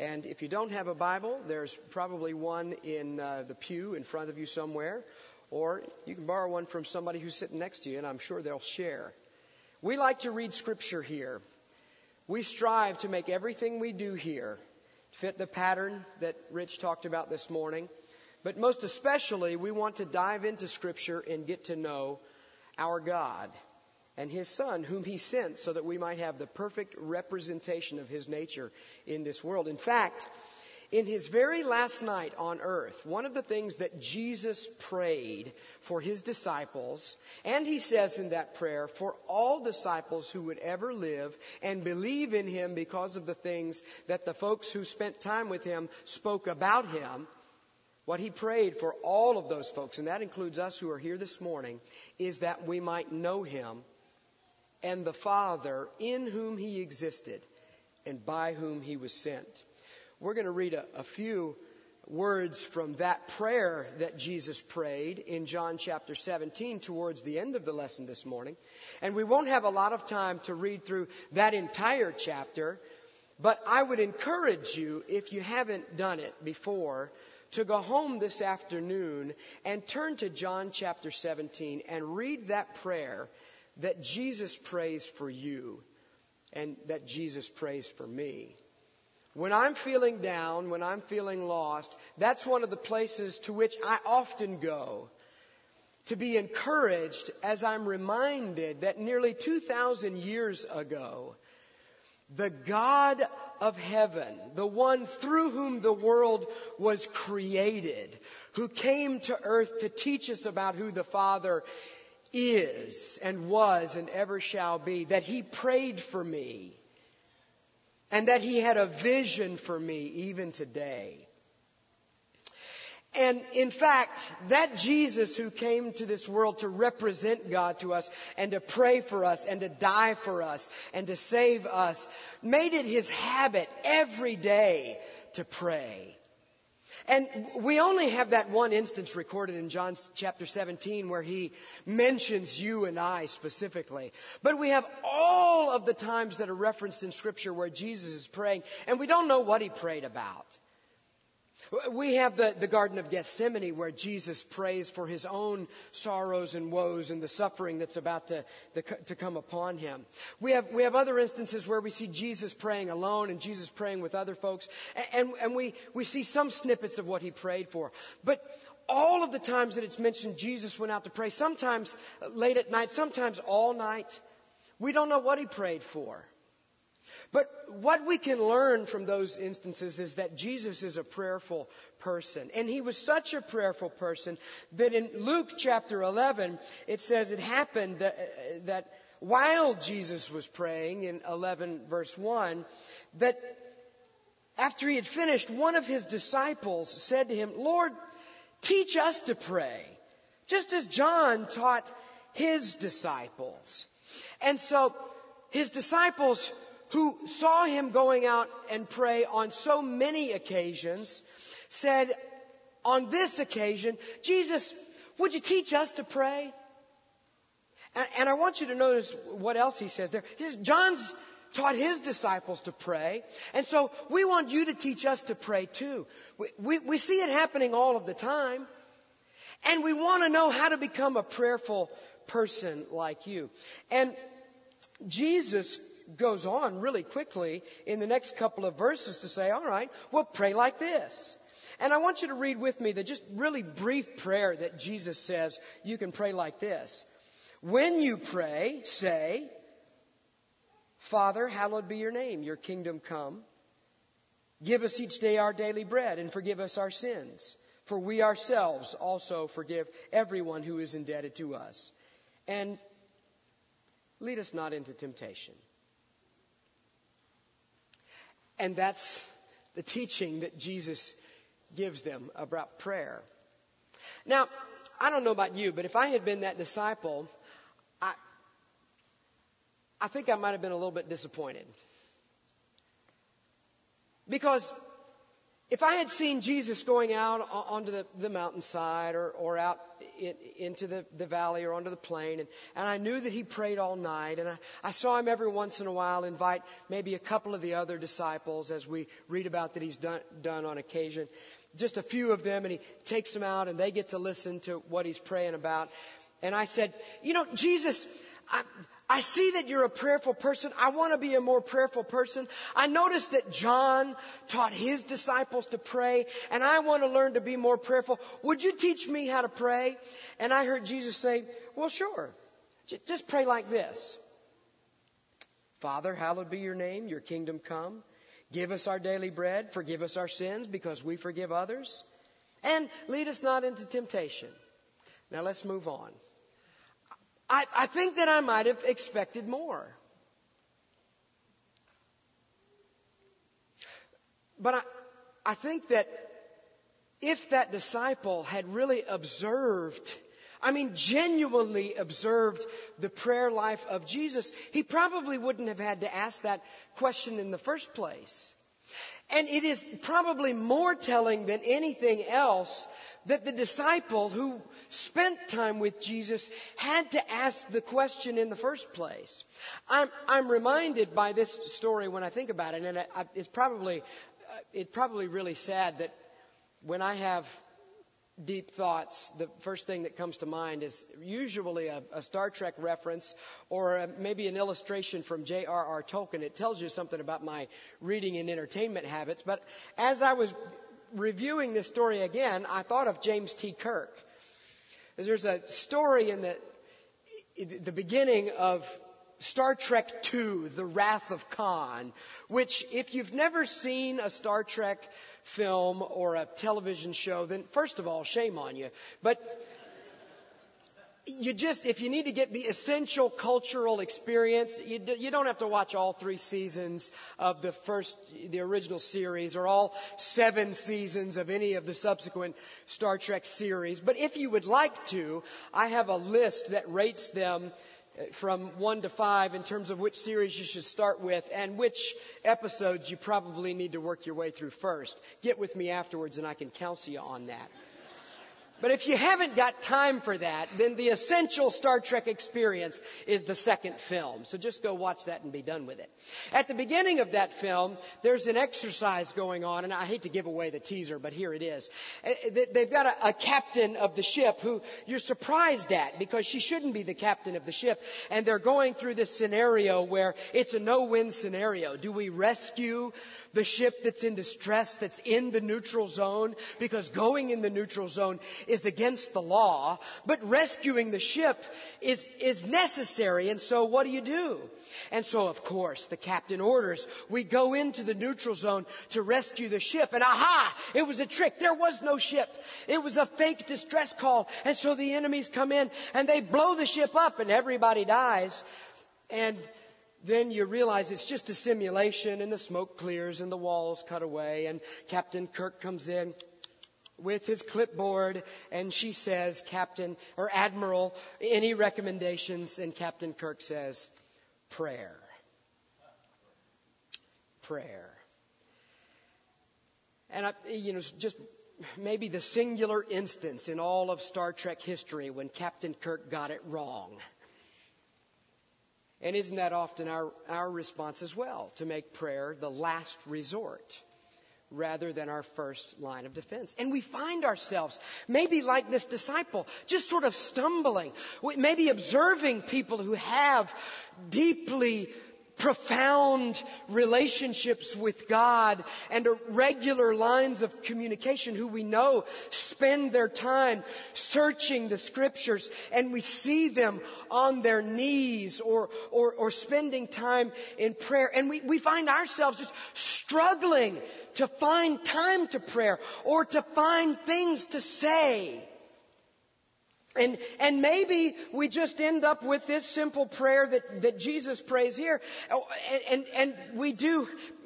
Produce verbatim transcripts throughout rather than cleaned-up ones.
And if you don't have a Bible, there's probably one in uh, the pew in front of you somewhere. Or you can borrow one from somebody who's sitting next to you, and I'm sure they'll share. We like to read Scripture here. We strive to make everything we do here fit the pattern that Rich talked about this morning. But most especially, we want to dive into Scripture and get to know our God and His Son, whom He sent so that we might have the perfect representation of His nature in this world. In fact, in His very last night on earth, one of the things that Jesus prayed for His disciples, and He says in that prayer, for all disciples who would ever live and believe in Him because of the things that the folks who spent time with Him spoke about Him, what He prayed for all of those folks, and that includes us who are here this morning, is that we might know Him and the Father in whom He existed and by whom He was sent. We're going to read a, a few words from that prayer that Jesus prayed in John chapter seventeen towards the end of the lesson this morning. And we won't have a lot of time to read through that entire chapter, but I would encourage you, if you haven't done it before, to go home this afternoon and turn to John chapter seventeen and read that prayer that Jesus prays for you and that Jesus prays for me. When I'm feeling down, when I'm feeling lost, that's one of the places to which I often go to be encouraged as I'm reminded that nearly two thousand years ago, the God of heaven, the one through whom the world was created, who came to earth to teach us about who the Father is and was and ever shall be, that He prayed for me and that He had a vision for me even today. And in fact, that Jesus who came to this world to represent God to us and to pray for us and to die for us and to save us made it His habit every day to pray. And we only have that one instance recorded in John chapter seventeen where He mentions you and I specifically. But we have all of the times that are referenced in Scripture where Jesus is praying, and we don't know what He prayed about. We have the, the Garden of Gethsemane where Jesus prays for His own sorrows and woes and the suffering that's about to, the, to come upon Him. We have, we have other instances where we see Jesus praying alone and Jesus praying with other folks. And, and we, we see some snippets of what He prayed for. But all of the times that it's mentioned Jesus went out to pray, sometimes late at night, sometimes all night, we don't know what He prayed for. But what we can learn from those instances is that Jesus is a prayerful person. And He was such a prayerful person that in Luke chapter eleven, it says it happened that, that while Jesus was praying in eleven verse one, that after He had finished, one of His disciples said to Him, "Lord, teach us to pray, just as John taught his disciples." And so His disciples, who saw Him going out and pray on so many occasions, said, on this occasion, "Jesus, would you teach us to pray?" And, and I want you to notice what else He says there. He says, John's taught his disciples to pray, and so we want you to teach us to pray too. We, we, we see it happening all of the time, and we want to know how to become a prayerful person like you. And Jesus goes on really quickly in the next couple of verses to say, all right, well, pray like this. And I want you to read with me the just really brief prayer that Jesus says you can pray like this. When you pray, say, "Father, hallowed be your name, your kingdom come. Give us each day our daily bread and forgive us our sins, for we ourselves also forgive everyone who is indebted to us. And lead us not into temptation." And that's the teaching that Jesus gives them about prayer. Now, I don't know about you, but if I had been that disciple, I, I think I might have been a little bit disappointed. Because if I had seen Jesus going out onto the, the mountainside or, or out in, into the, the valley or onto the plain, and, and I knew that he prayed all night, and I, I saw him every once in a while invite maybe a couple of the other disciples, as we read about that he's done, done on occasion, just a few of them, and he takes them out and they get to listen to what he's praying about. And I said, you know, Jesus, I, I see that you're a prayerful person. I want to be a more prayerful person. I noticed that John taught his disciples to pray, and I want to learn to be more prayerful. Would you teach me how to pray? And I heard Jesus say, well, sure. Just pray like this. Father, hallowed be your name. Your kingdom come. Give us our daily bread. Forgive us our sins because we forgive others. And lead us not into temptation. Now let's move on. I, I think that I might have expected more. But I, I think that if that disciple had really observed, I mean, genuinely observed the prayer life of Jesus, he probably wouldn't have had to ask that question in the first place. And it is probably more telling than anything else that the disciple who spent time with Jesus had to ask the question in the first place. I'm, I'm reminded by this story when I think about it, and it, it's probably, uh, it's probably really sad that when I have deep thoughts, the first thing that comes to mind is usually a, a Star Trek reference or a, maybe an illustration from J R R Tolkien. It tells you something about my reading and entertainment habits. But as I was reviewing this story again, I thought of James T. Kirk. There's a story in the, the beginning of Star Trek two, The Wrath of Khan, which if you've never seen a Star Trek film or a television show, then first of all, shame on you. But you just, if you need to get the essential cultural experience, you, you don't have to watch all three seasons of the first, the original series, or all seven seasons of any of the subsequent Star Trek series. But if you would like to, I have a list that rates them from one to five in terms of which series you should start with and which episodes you probably need to work your way through first. Get with me afterwards and I can counsel you on that. But if you haven't got time for that, then the essential Star Trek experience is the second film. So just go watch that and be done with it. At the beginning of that film, there's an exercise going on, and I hate to give away the teaser, but here it is. They've got a, a captain of the ship who you're surprised at because she shouldn't be the captain of the ship. And they're going through this scenario where it's a no-win scenario. Do we rescue the ship that's in distress, that's in the neutral zone? Because going in the neutral zone is against the law, but rescuing the ship is, is necessary. And so what do you do? And so, of course, the captain orders, we go into the neutral zone to rescue the ship. And aha! It was a trick. There was no ship. It was a fake distress call. And so the enemies come in and they blow the ship up and everybody dies. And then you realize it's just a simulation, and the smoke clears and the walls cut away, and Captain Kirk comes in with his clipboard, and she says, Captain or Admiral, any recommendations? And Captain Kirk says, prayer. Prayer. And, I, you know, just maybe the singular instance in all of Star Trek history when Captain Kirk got it wrong. And isn't that often our, our response as well, to make prayer the last resort rather than our first line of defense? And we find ourselves, maybe like this disciple, just sort of stumbling, maybe observing people who have deeply profound relationships with God and regular lines of communication, who we know spend their time searching the scriptures, and we see them on their knees or or, or spending time in prayer, and we, we find ourselves just struggling to find time to prayer or to find things to say. And, and maybe we just end up with this simple prayer that, that Jesus prays here. And, and, and we do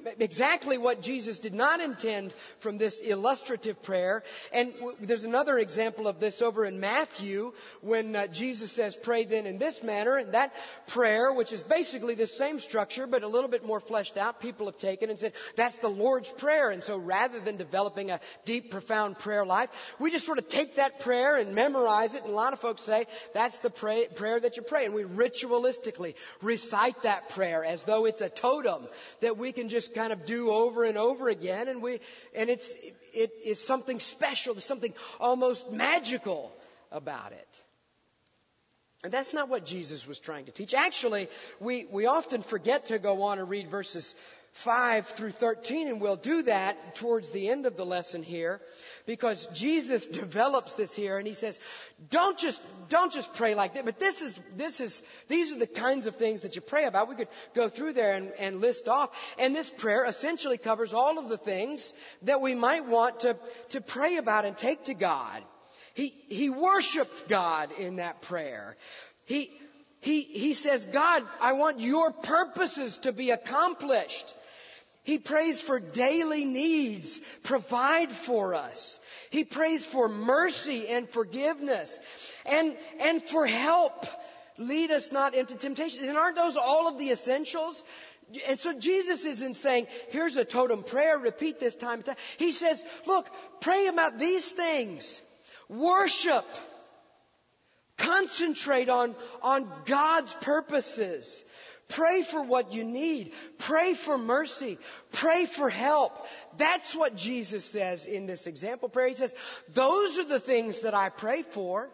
exactly what Jesus did not intend from this illustrative prayer. And w- there's another example of this over in Matthew when uh, Jesus says, pray then in this manner. And that prayer, which is basically the same structure but a little bit more fleshed out, people have taken and said, that's the Lord's Prayer. And so rather than developing a deep, profound prayer life, we just sort of take that prayer and memorize it. And a lot of folks say, that's the pray- prayer that you pray. And we ritualistically recite that prayer as though it's a totem that we can just kind of do over and over again. And we, and it's, it is something special. There's something almost magical about it. And that's not what Jesus was trying to teach. Actually, we, we often forget to go on and read verses five through thirteen, and we'll do that towards the end of the lesson here, because Jesus develops this here, and he says, don't just, don't just pray like that, but this is, this is, these are the kinds of things that you pray about. We could go through there and, and list off, and this prayer essentially covers all of the things that we might want to, to pray about and take to God. He, he worshiped God in that prayer. He, he, he says, God, I want your purposes to be accomplished. He prays for daily needs. Provide for us. He prays for mercy and forgiveness and, and for help. Lead us not into temptation. And aren't those all of the essentials? And so Jesus isn't saying, here's a totem prayer, repeat this time and time. He says, look, pray about these things. Worship. Concentrate on, on God's purposes. Pray for what you need. Pray for mercy. Pray for help. That's what Jesus says in this example prayer. He says, those are the things that I pray for.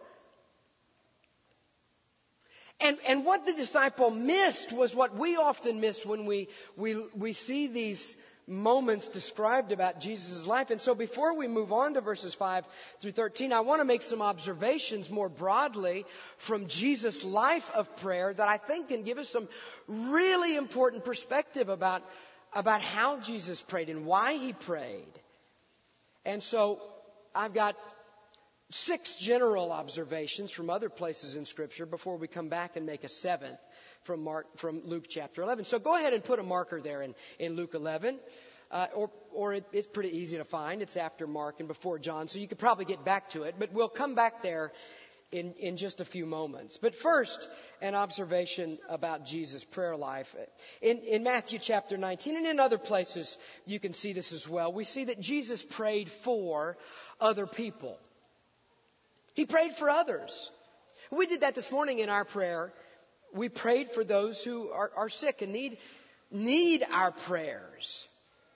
And, and what the disciple missed was what we often miss when we, we, we see these moments described about Jesus' life. And so before we move on to verses five through thirteen, I want to make some observations more broadly from Jesus' life of prayer that I think can give us some really important perspective about, about how Jesus prayed and why he prayed. And so I've got six general observations from other places in Scripture before we come back and make a seventh from Mark, from Luke chapter eleven. So go ahead and put a marker there in, in Luke eleven. Uh, or or it, it's pretty easy to find. It's after Mark and before John, so you could probably get back to it. But we'll come back there in, in just a few moments. But first, an observation about Jesus' prayer life. In, in Matthew chapter nineteen and in other places, you can see this as well. We see that Jesus prayed for other people. He prayed for others. We did that this morning in our prayer. We prayed for those who are, are sick and need, need our prayers.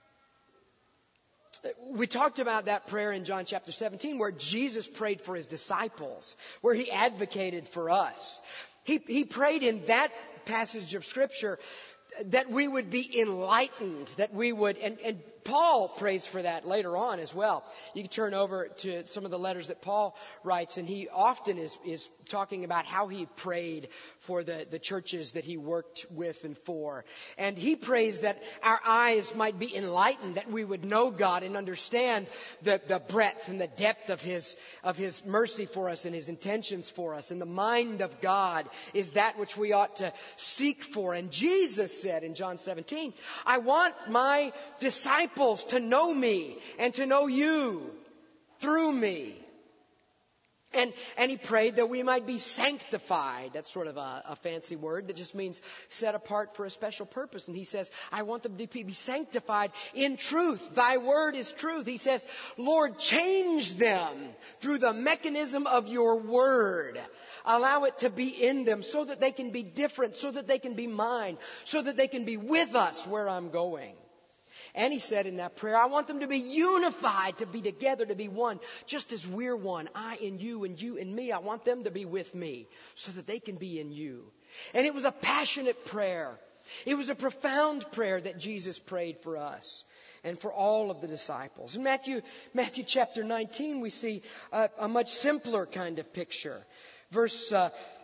We talked about that prayer in John chapter seventeen where Jesus prayed for his disciples, where he advocated for us. He, he prayed in that passage of Scripture that we would be enlightened, that we would, and, and Paul prays for that later on as well. You can turn over to some of the letters that Paul writes, and he often is, is talking about how he prayed for the, the churches that he worked with and for. And he prays that our eyes might be enlightened, that we would know God and understand the, the breadth and the depth of his, of his mercy for us and his intentions for us. And the mind of God is that which we ought to seek for. And Jesus said in John seventeen, I want my disciples to know me and to know you through me. And, and he prayed that we might be sanctified. That's sort of a, a fancy word that just means set apart for a special purpose. And he says, I want them to be sanctified in truth. Thy word is truth. He says, Lord, change them through the mechanism of your word. Allow it to be in them so that they can be different, so that they can be mine, so that they can be with us where I'm going. And he said in that prayer, I want them to be unified, to be together, to be one, just as we're one. I in you and you in me. I want them to be with me so that they can be in you. And it was a passionate prayer. It was a profound prayer that Jesus prayed for us and for all of the disciples. In Matthew, Matthew chapter nineteen, we see a, a much simpler kind of picture. Verse uh,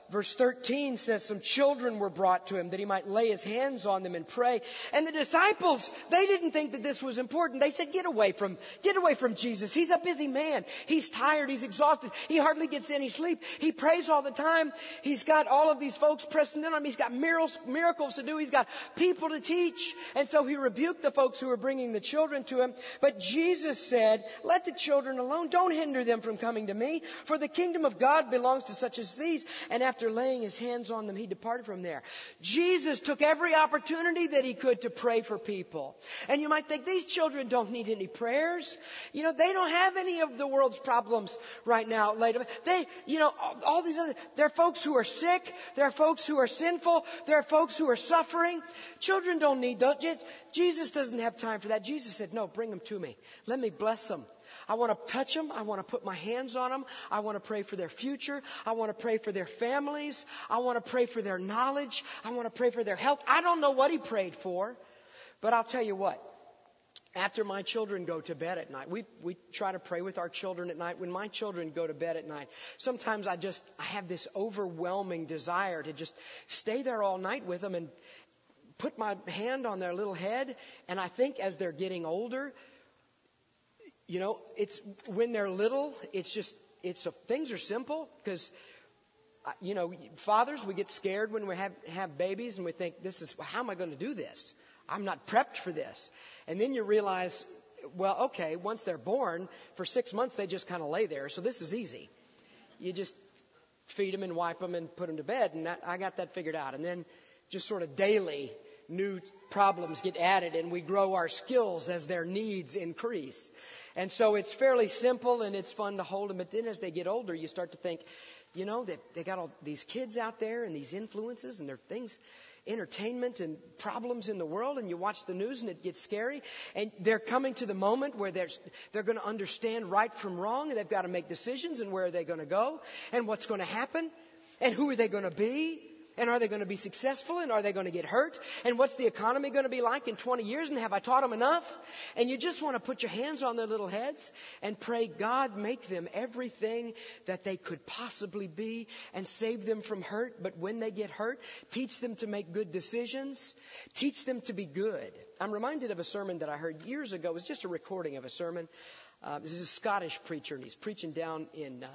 verse thirteen says some children were brought to him that he might lay his hands on them and pray. And the disciples, they didn't think that this was important. They said, get away from, get away from Jesus. He's a busy man. He's tired. He's exhausted. He hardly gets any sleep. He prays all the time. He's got all of these folks pressing in on him. He's got miracles, miracles to do. He's got people to teach. And so he rebuked the folks who were bringing the children to him. But Jesus said, let the children alone. Don't hinder them from coming to me. For the kingdom of God belongs to such as these. And after laying his hands on them, he departed from there. Jesus took every opportunity that he could to pray for people. And you might think, these children don't need any prayers. You know, they don't have any of the world's problems right now. Later, they, you know, all, all these other, there are folks who are sick. There are folks who are sinful. There are folks who are suffering. Children don't need those. Jesus doesn't have time for that. Jesus said, no, bring them to me. Let me bless them. I want to touch them. I want to put my hands on them. I want to pray for their future. I want to pray for their families. I want to pray for their knowledge. I want to pray for their health. I don't know what he prayed for, but I'll tell you what. After my children go to bed at night, we we try to pray with our children at night. When my children go to bed at night, sometimes I just I have this overwhelming desire to just stay there all night with them and put my hand on their little head. And I think as they're getting older, you know, it's when they're little, it's just it's a, things are simple because. You know, fathers, we get scared when we have, have babies and we think, this is, how am I going to do this? I'm not prepped for this. And then you realize, well, okay, once they're born, for six months they just kind of lay there. So this is easy. You just feed them and wipe them and put them to bed. And that, I got that figured out. And then just sort of daily new problems get added and we grow our skills as their needs increase. And so it's fairly simple and it's fun to hold them. But then as they get older, you start to think, you know, that they got all these kids out there and these influences and their things, entertainment and problems in the world. And you watch the news and it gets scary. And they're coming to the moment where they're, they're going to understand right from wrong. And they've got to make decisions and where are they going to go and what's going to happen and who are they going to be. And are they going to be successful? And are they going to get hurt? And what's the economy going to be like in twenty years? And have I taught them enough? And you just want to put your hands on their little heads and pray, God, make them everything that they could possibly be and save them from hurt. But when they get hurt, teach them to make good decisions. Teach them to be good. I'm reminded of a sermon that I heard years ago. It was just a recording of a sermon. Uh, this is a Scottish preacher, and he's preaching down in... Uh,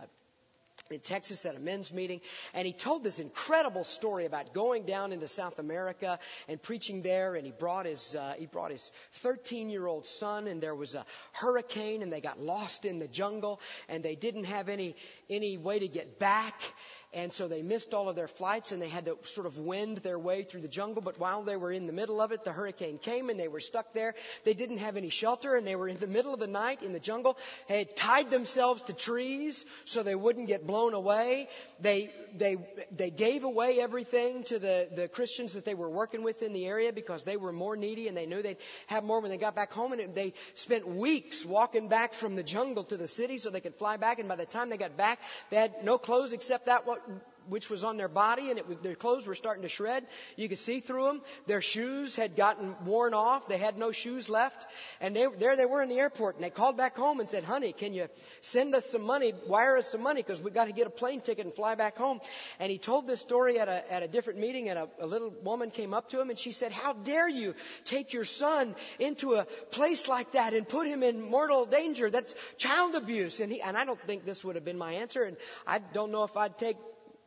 in Texas at a men's meeting, and he told this incredible story about going down into South America and preaching there. And he brought his uh, he brought his thirteen-year-old son, and there was a hurricane, and they got lost in the jungle, and they didn't have any any way to get back. And so they missed all of their flights and they had to sort of wend their way through the jungle. But while they were in the middle of it, the hurricane came and they were stuck there. They didn't have any shelter and they were in the middle of the night in the jungle. They had tied themselves to trees so they wouldn't get blown away. They, they, they gave away everything to the, the Christians that they were working with in the area because they were more needy and they knew they'd have more when they got back home. And they spent weeks walking back from the jungle to the city so they could fly back. And by the time they got back, they had no clothes except that what which was on their body, and it was, their clothes were starting to shred. You could see through them. Their shoes had gotten worn off. They had no shoes left. And they, there they were in the airport, and they called back home and said, honey, can you send us some money, wire us some money, because we've got to get a plane ticket and fly back home. And he told this story at a, at a different meeting, and a, a little woman came up to him, and she said, how dare you take your son into a place like that and put him in mortal danger? That's child abuse. And, he, and I don't think this would have been my answer, and I don't know if I'd take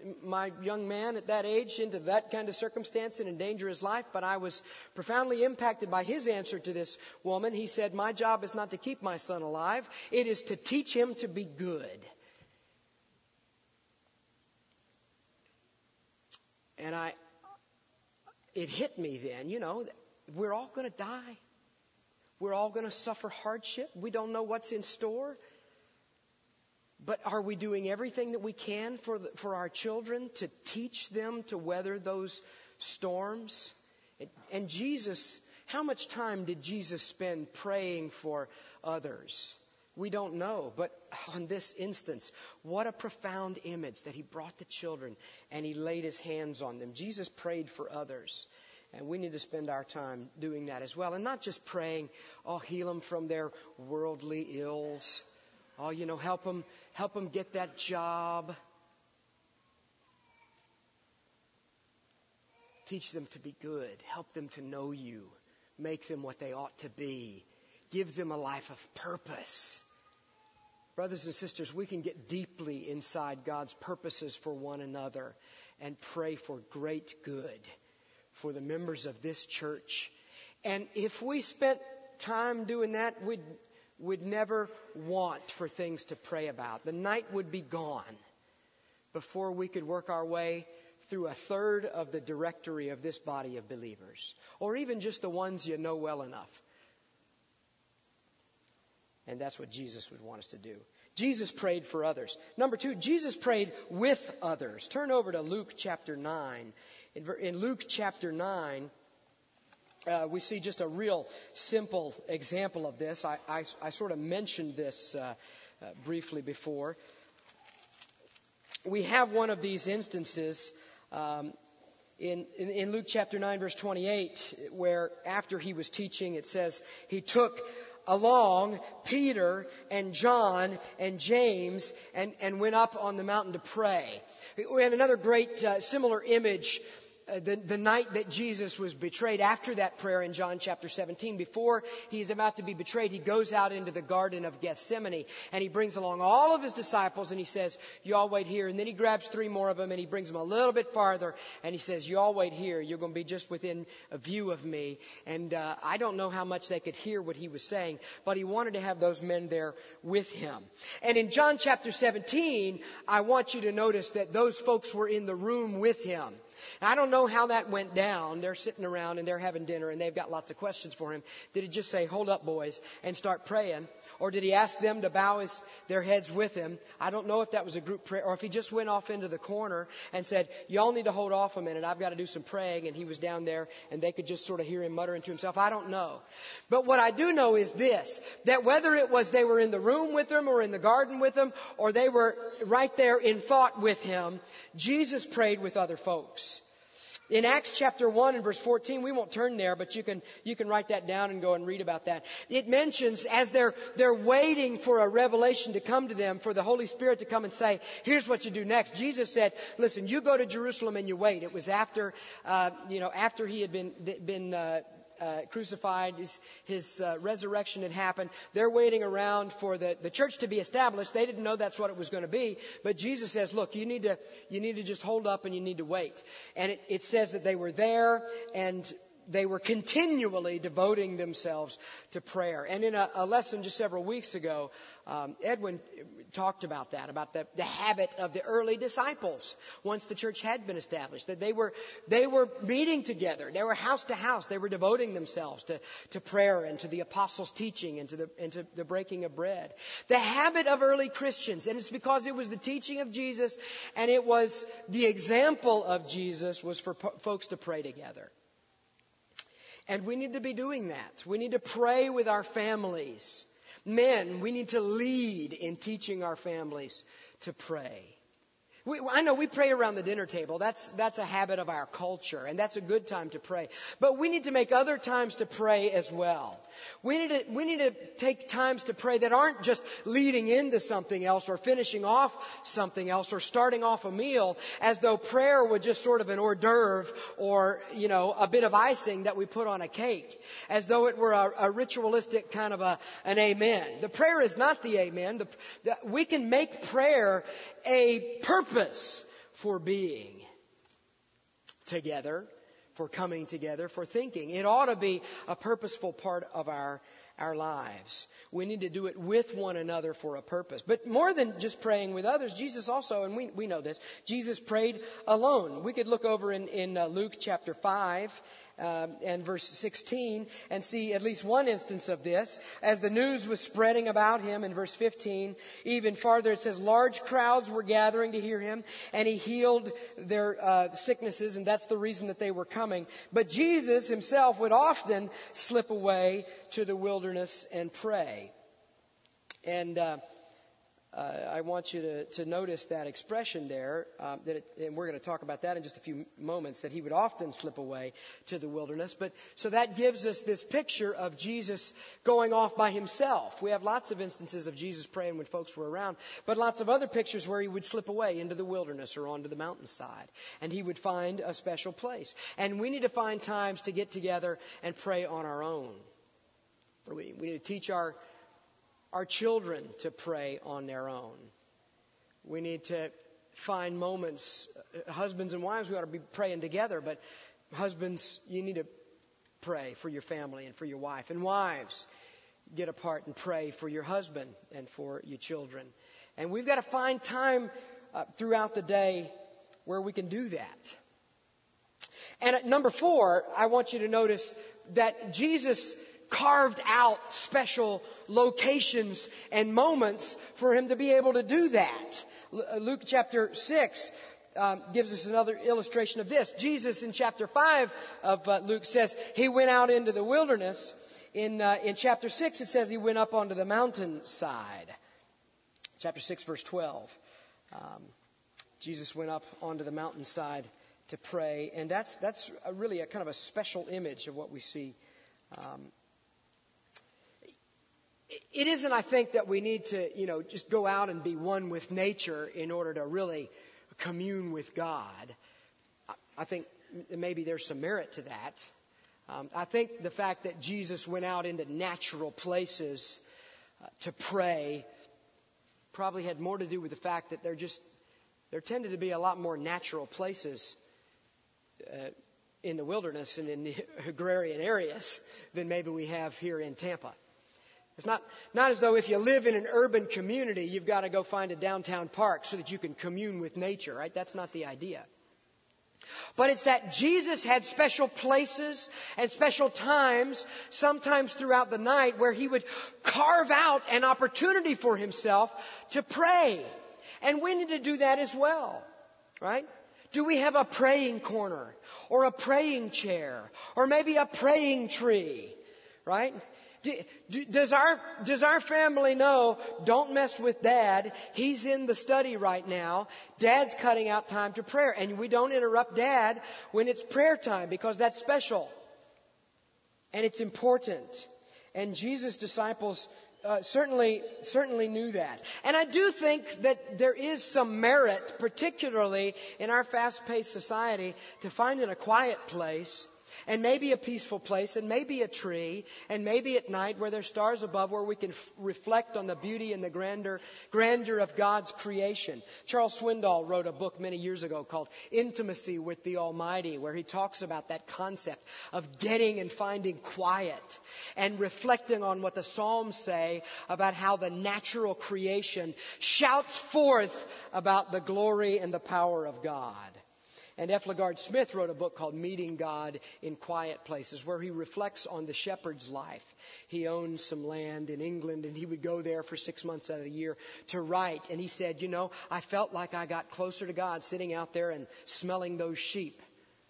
my young man at that age into that kind of circumstance and endanger his life, but I was profoundly impacted by his answer to this woman. He said, my job is not to keep my son alive. It is to teach him to be good. And I, it hit me then, you know, we're all going to die. We're all going to suffer hardship. We don't know what's in store. But are we doing everything that we can for the, for our children to teach them to weather those storms? And, and Jesus, how much time did Jesus spend praying for others? We don't know. But on this instance, what a profound image that he brought the children and he laid his hands on them. Jesus prayed for others. And we need to spend our time doing that as well. And not just praying, oh, heal them from their worldly ills. Oh, you know, help them, help them get that job. Teach them to be good. Help them to know you. Make them what they ought to be. Give them a life of purpose. Brothers and sisters, we can get deeply inside God's purposes for one another and pray for great good for the members of this church. And if we spent time doing that, we'd, we'd never want for things to pray about. The night would be gone before we could work our way through a third of the directory of this body of believers, or even just the ones you know well enough. And that's what Jesus would want us to do. Jesus prayed for others. Number two, Jesus prayed with others. Turn over to Luke chapter nine. In, in Luke chapter nine, uh, we see just a real simple example of this. I, I, I sort of mentioned this uh, uh, briefly before. We have one of these instances um, in, in, in Luke chapter nine, verse twenty-eight, where after he was teaching, it says, he took along Peter and John and James and, and went up on the mountain to pray. We have another great uh, similar image. Uh, the, the night that Jesus was betrayed, after that prayer in John chapter seventeen, before he's about to be betrayed, he goes out into the Garden of Gethsemane and he brings along all of his disciples and he says, you all wait here. And then he grabs three more of them and he brings them a little bit farther and he says, you all wait here. You're going to be just within a view of me. And uh, I don't know how much they could hear what he was saying, but he wanted to have those men there with him. And in John chapter seventeen, I want you to notice that those folks were in the room with him. I don't know how that went down. They're sitting around and they're having dinner and they've got lots of questions for him. Did he just say, hold up, boys, and start praying? Or did he ask them to bow his, their heads with him? I don't know if that was a group prayer or if he just went off into the corner and said, y'all need to hold off a minute. I've got to do some praying. And he was down there and they could just sort of hear him muttering to himself. I don't know. But what I do know is this, that whether it was they were in the room with him or in the garden with him or they were right there in thought with him, Jesus prayed with other folks. In Acts chapter one and verse fourteen, we won't turn there, but you can, you can write that down and go and read about that. It mentions as they're, they're waiting for a revelation to come to them, for the Holy Spirit to come and say, here's what you do next. Jesus said, listen, you go to Jerusalem and you wait. It was after, uh, you know, after he had been, been, uh, Uh, crucified, his, his uh, resurrection had happened. They're waiting around for the, the church to be established. They didn't know that's what it was going to be. But Jesus says, look, you need to, you need to just hold up and you need to wait. And it, it says that they were there and they were continually devoting themselves to prayer. And in a, a lesson just several weeks ago, um, Edwin talked about that, about the, the habit of the early disciples once the church had been established, that they were they were meeting together. They were house to house. They were devoting themselves to, to prayer and to the apostles' teaching and to the, and to the breaking of bread. The habit of early Christians, and it's because it was the teaching of Jesus and it was the example of Jesus, was for po- folks to pray together. And we need to be doing that. We need to pray with our families. Men, we need to lead in teaching our families to pray. We, I know we pray around the dinner table. That's, that's a habit of our culture, and that's a good time to pray. But we need to make other times to pray as well. We need to, we need to take times to pray that aren't just leading into something else or finishing off something else or starting off a meal as though prayer were just sort of an hors d'oeuvre or, you know, a bit of icing that we put on a cake, as though it were a, a ritualistic kind of a, an amen. The prayer is not the amen. The, the, we can make prayer a purpose for being together, for coming together, for thinking. It ought to be a purposeful part of our, our lives. We need to do it with one another for a purpose. But more than just praying with others, Jesus also, and we, we know this, Jesus prayed alone. We could look over in, in uh, Luke chapter five um, and verse sixteen and see at least one instance of this. As the news was spreading about him in verse fifteen, even farther it says, large crowds were gathering to hear him, and he healed their uh, sicknesses, and that's the reason that they were coming. But Jesus himself would often slip away to the wilderness and pray. And uh, uh, I want you to, to notice that expression there, um, that it, and we're going to talk about that in just a few moments, that he would often slip away to the wilderness. But so that gives us this picture of Jesus going off by himself. We have lots of instances of Jesus praying when folks were around, but lots of other pictures where he would slip away into the wilderness or onto the mountainside, and he would find a special place. And we need to find times to get together and pray on our own. We, we need to teach our our children to pray on their own. We need to find moments, uh, husbands and wives, we ought to be praying together, but husbands, you need to pray for your family and for your wife. And wives, get apart and pray for your husband and for your children. And we've got to find time uh, throughout the day where we can do that. And at number four, I want you to notice that Jesus carved out special locations and moments for him to be able to do that. Luke chapter six um, gives us another illustration of this. Jesus in chapter five of uh, Luke says he went out into the wilderness. In uh, in chapter six it says he went up onto the mountainside. Chapter six verse twelve. Um, Jesus went up onto the mountainside to pray, and that's that's a really a kind of a special image of what we see. Um, It isn't, I think, that we need to, you know, just go out and be one with nature in order to really commune with God. I think maybe there's some merit to that. Um, I think the fact that Jesus went out into natural places uh, to pray probably had more to do with the fact that there just there tended to be a lot more natural places uh, in the wilderness and in the agrarian areas than maybe we have here in Tampa. It's not, not as though if you live in an urban community, you've got to go find a downtown park so that you can commune with nature, right? That's not the idea. But it's that Jesus had special places and special times, sometimes throughout the night, where he would carve out an opportunity for himself to pray. And we need to do that as well, right? Do we have a praying corner or a praying chair or maybe a praying tree, right? Do, do, does our does our family know, don't mess with Dad, he's in the study right now, Dad's cutting out time to prayer, and we don't interrupt Dad when it's prayer time because that's special and it's important. And Jesus' disciples uh, certainly certainly knew that. And I do think that there is some merit, particularly in our fast-paced society, to finding a quiet place, and maybe a peaceful place, and maybe a tree, and maybe at night where there's stars above, where we can f- reflect on the beauty and the grandeur, grandeur of God's creation. Charles Swindoll wrote a book many years ago called Intimacy with the Almighty, where he talks about that concept of getting and finding quiet and reflecting on what the Psalms say about how the natural creation shouts forth about the glory and the power of God. And F. LaGard Smith wrote a book called Meeting God in Quiet Places, where he reflects on the shepherd's life. He owned some land in England, and he would go there for six months out of the year to write. And he said, you know, I felt like I got closer to God sitting out there and smelling those sheep.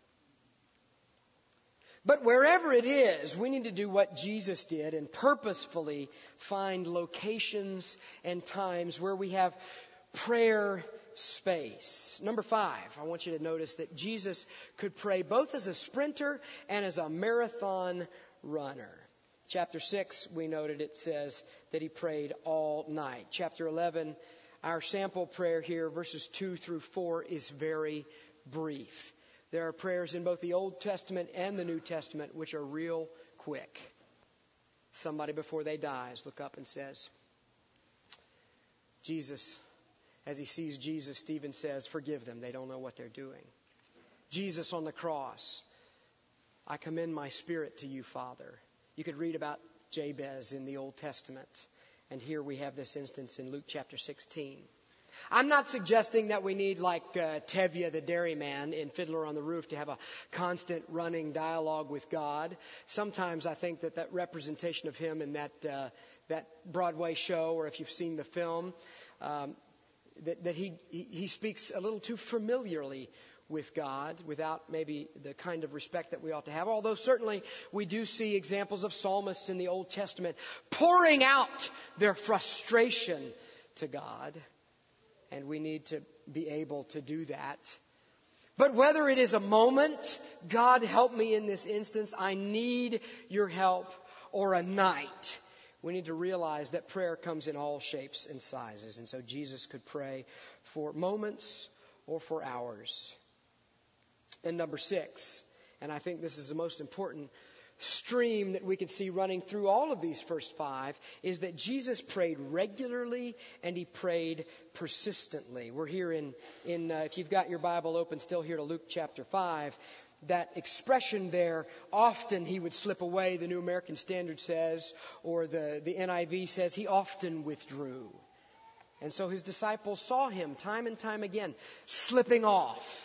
But wherever it is, we need to do what Jesus did and purposefully find locations and times where we have prayer space. Number five, I want you to notice that Jesus could pray both as a sprinter and as a marathon runner. Chapter six, we noted it says that he prayed all night. Chapter eleven, our sample prayer here, verses two through four, is very brief. There are prayers in both the Old Testament and the New Testament which are real quick. Somebody before they dies look up and says, Jesus. As he sees Jesus, Stephen says, forgive them. They don't know what they're doing. Jesus on the cross. I commend my spirit to you, Father. You could read about Jabez in the Old Testament. And here we have this instance in Luke chapter sixteen. I'm not suggesting that we need, like uh, Tevye the dairyman in Fiddler on the Roof, to have a constant running dialogue with God. Sometimes I think that that representation of him in that uh, that Broadway show, or if you've seen the film, um, that, that he, he he speaks a little too familiarly with God, without maybe the kind of respect that we ought to have. Although certainly we do see examples of psalmists in the Old Testament pouring out their frustration to God, and we need to be able to do that. But whether it is a moment, God help me in this instance, I need your help, or a night, we need to realize that prayer comes in all shapes and sizes. And so Jesus could pray for moments or for hours. And number six, and I think this is the most important stream that we can see running through all of these first five, is that Jesus prayed regularly and he prayed persistently. We're here in, in uh, if you've got your Bible open still here to Luke chapter five, that expression there, often he would slip away, the New American Standard says, or the, the N I V says, he often withdrew. And so his disciples saw him time and time again slipping off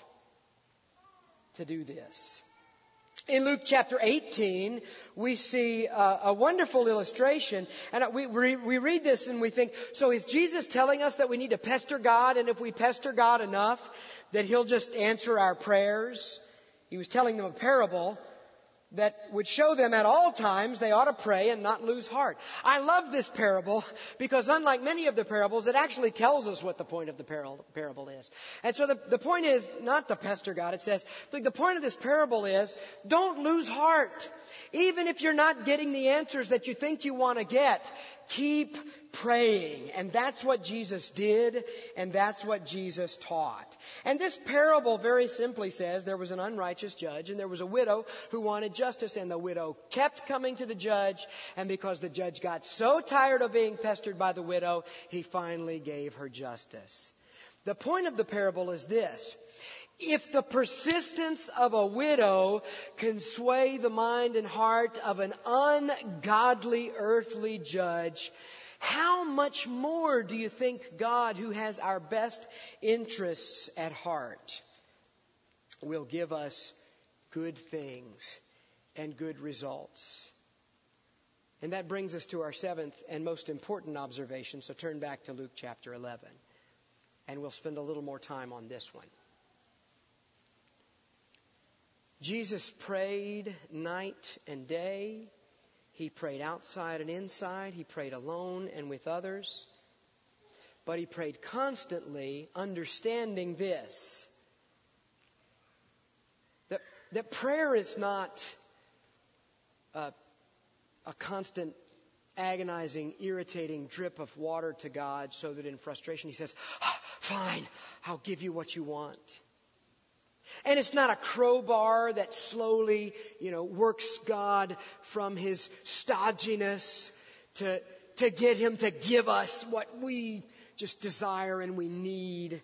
to do this. In Luke chapter eighteen, we see a, a wonderful illustration. And we, we read this and we think, so is Jesus telling us that we need to pester God? And if we pester God enough, that he'll just answer our prayers? He was telling them a parable that would show them at all times they ought to pray and not lose heart. I love this parable because unlike many of the parables, it actually tells us what the point of the parable is. And so the, the point is not to pester God. It says, the point of this parable is don't lose heart. Even if you're not getting the answers that you think you want to get, keep praying. And that's what Jesus did, and that's what Jesus taught. And this parable very simply says there was an unrighteous judge, and there was a widow who wanted justice, and the widow kept coming to the judge, and because the judge got so tired of being pestered by the widow, he finally gave her justice. The point of the parable is this: if the persistence of a widow can sway the mind and heart of an ungodly earthly judge, how much more do you think God, who has our best interests at heart, will give us good things and good results? And that brings us to our seventh and most important observation. So turn back to Luke chapter eleven, and we'll spend a little more time on this one. Jesus prayed night and day. He prayed outside and inside. He prayed alone and with others. But he prayed constantly, understanding this: that, that prayer is not a, a constant, agonizing, irritating drip of water to God so that in frustration he says, oh, fine, I'll give you what you want. And it's not a crowbar that slowly, you know, works God from his stodginess to, to get him to give us what we just desire and we need.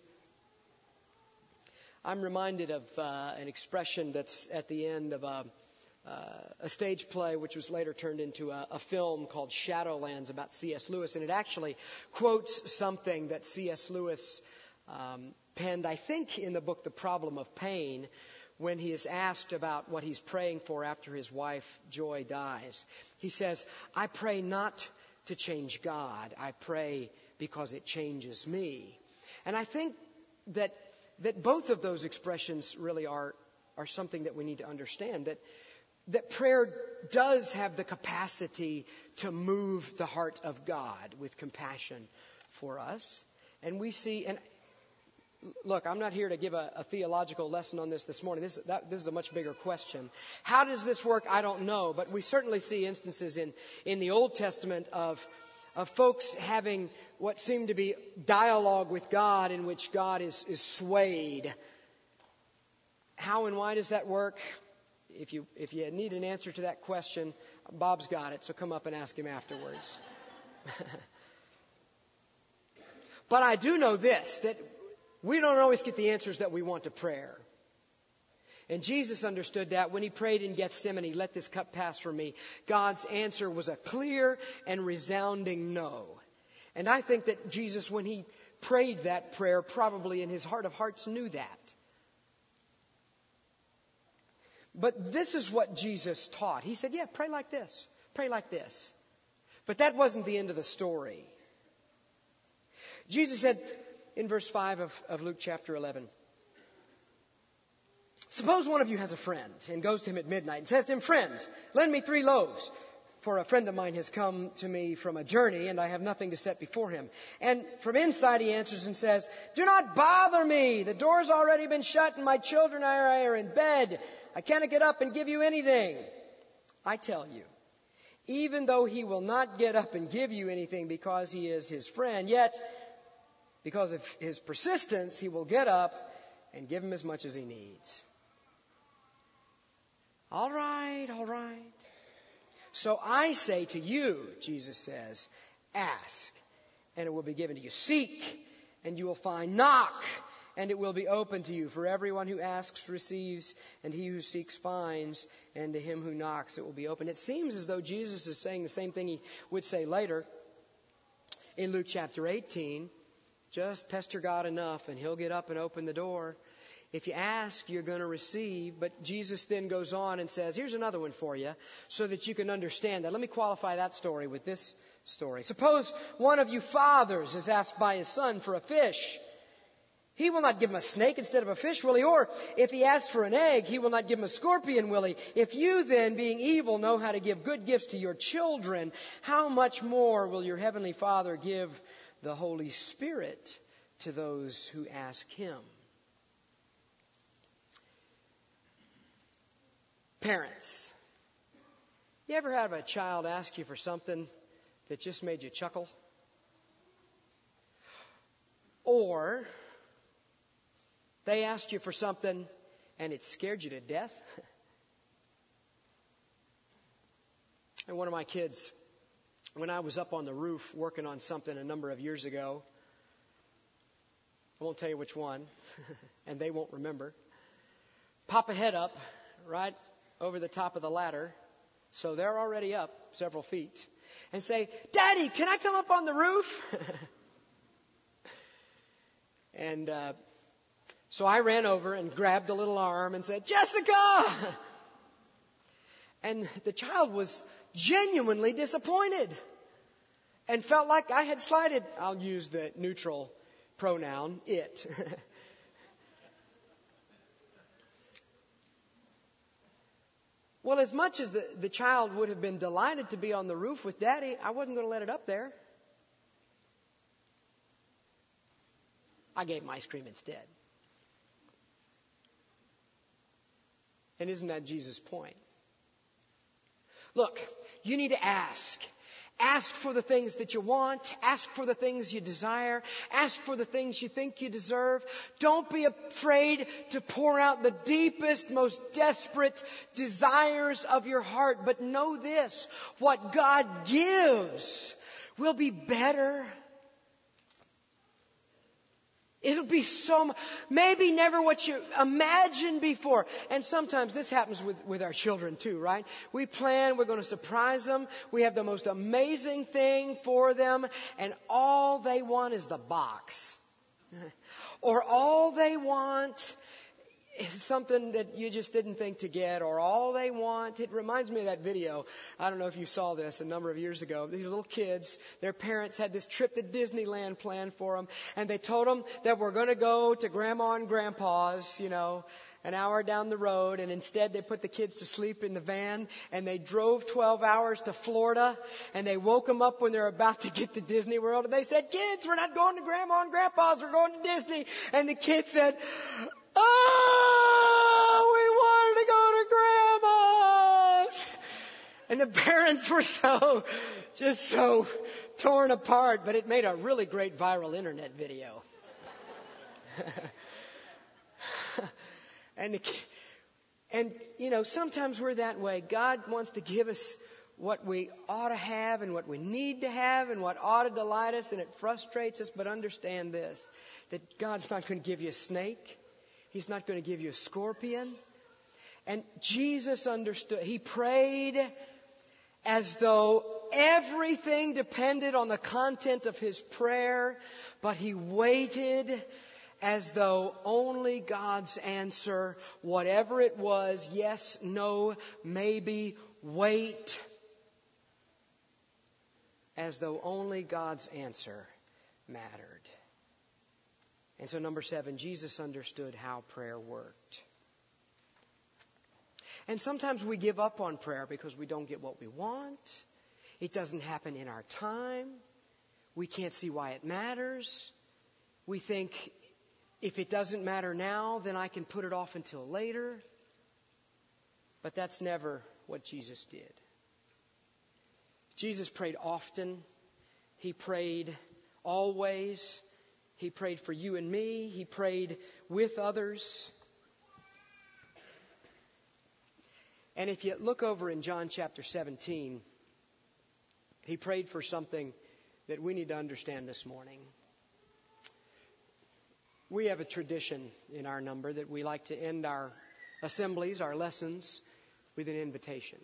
I'm reminded of uh, an expression that's at the end of a, uh, a stage play, which was later turned into a, a film called Shadowlands about C S Lewis. And it actually quotes something that C S Lewis um, penned, I think, in the book The Problem of Pain, when he is asked about what he's praying for after his wife Joy dies. He says, I pray not to change God. I pray because it changes me. And I think that that both of those expressions really are are something that we need to understand, that that prayer does have the capacity to move the heart of God with compassion for us. And we see, and look, I'm not here to give a, a theological lesson on this this morning. This, that, this is a much bigger question. How does this work? I don't know. But we certainly see instances in, in the Old Testament of, of folks having what seem to be dialogue with God in which God is, is swayed. How and why does that work? If you, if you need an answer to that question, Bob's got it, so come up and ask him afterwards. But I do know this, that we don't always get the answers that we want to prayer. And Jesus understood that when he prayed in Gethsemane, let this cup pass from me. God's answer was a clear and resounding no. And I think that Jesus, when he prayed that prayer, probably in his heart of hearts knew that. But this is what Jesus taught. He said, yeah, pray like this. Pray like this. But that wasn't the end of the story. Jesus said in verse five of, of Luke chapter eleven, suppose one of you has a friend and goes to him at midnight and says to him, friend, lend me three loaves. For a friend of mine has come to me from a journey, and I have nothing to set before him. And from inside he answers and says, do not bother me. The door's already been shut, and my children and I are in bed. I cannot get up and give you anything. I tell you, even though he will not get up and give you anything because he is his friend, yet because of his persistence, he will get up and give him as much as he needs. All right, all right. So I say to you, Jesus says, ask, and it will be given to you. Seek, and you will find. Knock, and it will be open to you. For everyone who asks receives, and he who seeks finds, and to him who knocks it will be open. It seems as though Jesus is saying the same thing he would say later in Luke chapter eighteen. Just pester God enough, and he'll get up and open the door. If you ask, you're going to receive. But Jesus then goes on and says, here's another one for you so that you can understand that. Let me qualify that story with this story. Suppose one of you fathers is asked by his son for a fish. He will not give him a snake instead of a fish, will he? Or if he asks for an egg, he will not give him a scorpion, will he? If you then, being evil, know how to give good gifts to your children, how much more will your heavenly Father give the Holy Spirit to those who ask him? Parents, you ever have a child ask you for something that just made you chuckle? Or they asked you for something and it scared you to death? And one of my kids, when I was up on the roof working on something a number of years ago, I won't tell you which one, and they won't remember, pop a head up right over the top of the ladder, so they're already up several feet, and say, Daddy, can I come up on the roof? and uh, so I ran over and grabbed the little arm and said, Jessica! And the child was genuinely disappointed and felt like I had slighted, I'll use the neutral pronoun, it. Well, as much as the, the child would have been delighted to be on the roof with Daddy, I wasn't going to let it up there. I gave him ice cream instead. And isn't that Jesus' point? Look, you need to ask. Ask for the things that you want. Ask for the things you desire. Ask for the things you think you deserve. Don't be afraid to pour out the deepest, most desperate desires of your heart. But know this, what God gives will be better. It'll be so, maybe never what you imagined before. And sometimes this happens with, with our children too, right? We plan, we're going to surprise them. We have the most amazing thing for them. And all they want is the box. Or all they want is something that you just didn't think to get. Or all they want. It reminds me of that video. I don't know if you saw this a number of years ago. These little kids, their parents had this trip to Disneyland planned for them. And they told them that we're going to go to Grandma and Grandpa's, you know, an hour down the road. And instead they put the kids to sleep in the van. And they drove twelve hours to Florida. And they woke them up when they're about to get to Disney World. And they said, kids, we're not going to Grandma and Grandpa's. We're going to Disney. And the kids said, oh, we wanted to go to Grandma's. And the parents were so, just so torn apart. But it made a really great viral internet video. and, the, and, you know, sometimes we're that way. God wants to give us what we ought to have and what we need to have and what ought to delight us. And it frustrates us. But understand this, that God's not going to give you a snake. He's not going to give you a scorpion. And Jesus understood. He prayed as though everything depended on the content of his prayer, but he waited as though only God's answer, whatever it was, yes, no, maybe, wait, as though only God's answer mattered. And so number seven, Jesus understood how prayer worked. And sometimes we give up on prayer because we don't get what we want. It doesn't happen in our time. We can't see why it matters. We think, if it doesn't matter now, then I can put it off until later. But that's never what Jesus did. Jesus prayed often. He prayed always. He prayed for you and me. He prayed with others. And if you look over in John chapter seventeen, he prayed for something that we need to understand this morning. We have a tradition in our number that we like to end our assemblies, our lessons, with an invitation.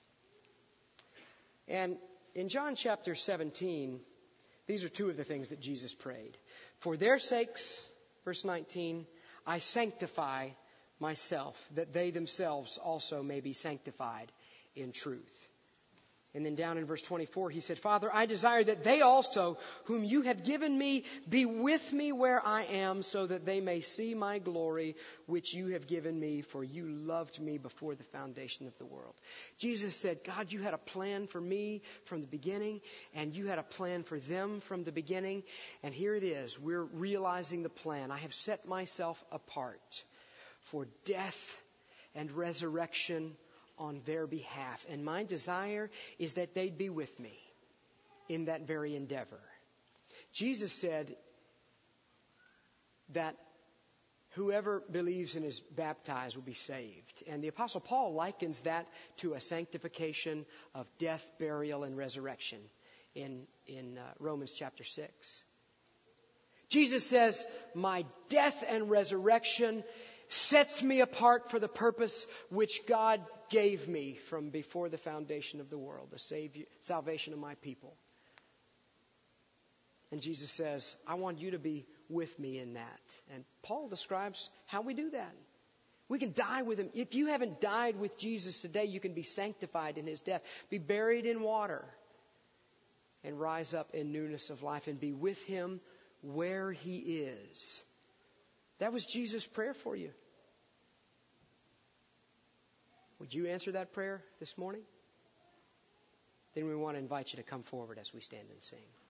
And in John chapter seventeen, these are two of the things that Jesus prayed. For their sakes, verse nineteen, I sanctify myself, that they themselves also may be sanctified in truth. And then down in verse twenty-four, he said, Father, I desire that they also, whom you have given me, be with me where I am, so that they may see my glory, which you have given me, for you loved me before the foundation of the world. Jesus said, God, you had a plan for me from the beginning, and you had a plan for them from the beginning. And here it is. We're realizing the plan. I have set myself apart for death and resurrection on their behalf. And my desire is that they'd be with me in that very endeavor. Jesus said that whoever believes and is baptized will be saved. And the Apostle Paul likens that to a sanctification of death, burial, and resurrection in, in uh, Romans chapter six. Jesus says, my death and resurrection sets me apart for the purpose which God gave me from before the foundation of the world, the savior, salvation of my people. And Jesus says, I want you to be with me in that. And Paul describes how we do that. We can die with him. If you haven't died with Jesus today, you can be sanctified in his death, be buried in water, and rise up in newness of life and be with him where he is. That was Jesus' prayer for you. Would you answer that prayer this morning? Then we want to invite you to come forward as we stand and sing.